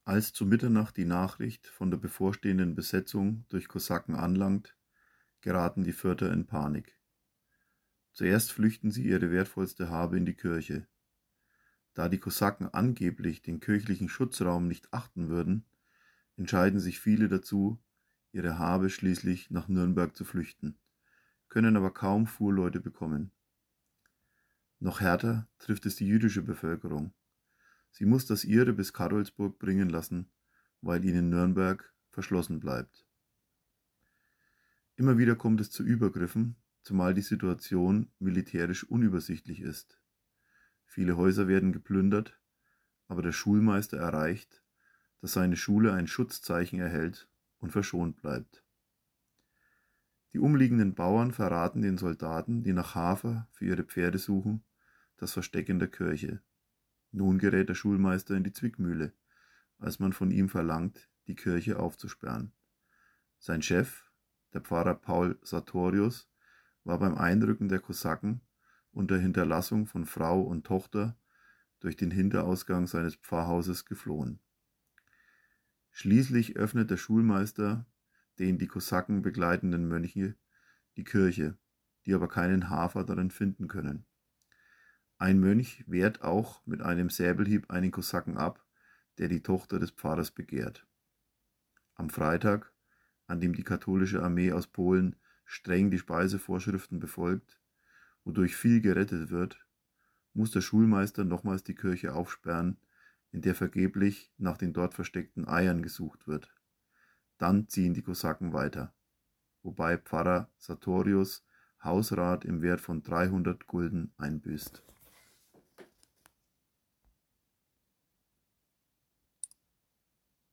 Als zu Mitternacht die Nachricht von der bevorstehenden Besetzung durch Kosaken anlangt, geraten die Fürther in Panik. Zuerst flüchten sie ihre wertvollste Habe in die Kirche. Da die Kosaken angeblich den kirchlichen Schutzraum nicht achten würden, entscheiden sich viele dazu, ihre Habe schließlich nach Nürnberg zu flüchten, können aber kaum Fuhrleute bekommen. Noch härter trifft es die jüdische Bevölkerung. Sie muss das ihre bis Karolsburg bringen lassen, weil ihnen Nürnberg verschlossen bleibt. Immer wieder kommt es zu Übergriffen, zumal die Situation militärisch unübersichtlich ist. Viele Häuser werden geplündert, aber der Schulmeister erreicht, dass seine Schule ein Schutzzeichen erhält und verschont bleibt. Die umliegenden Bauern verraten den Soldaten, die nach Hafer für ihre Pferde suchen, das Versteck in der Kirche. Nun gerät der Schulmeister in die Zwickmühle, als man von ihm verlangt, die Kirche aufzusperren. Sein Chef, der Pfarrer Paul Sartorius, war beim Einrücken der Kosaken unter Hinterlassung von Frau und Tochter durch den Hinterausgang seines Pfarrhauses geflohen. Schließlich öffnet der Schulmeister den die Kosaken begleitenden Mönche die Kirche, die aber keinen Hafer darin finden können. Ein Mönch wehrt auch mit einem Säbelhieb einen Kosaken ab, der die Tochter des Pfarrers begehrt. Am Freitag, an dem die katholische Armee aus Polen streng die Speisevorschriften befolgt, wodurch viel gerettet wird, muss der Schulmeister nochmals die Kirche aufsperren, in der vergeblich nach den dort versteckten Eiern gesucht wird. Dann ziehen die Kosaken weiter, wobei Pfarrer Sartorius Hausrat im Wert von 300 Gulden einbüßt.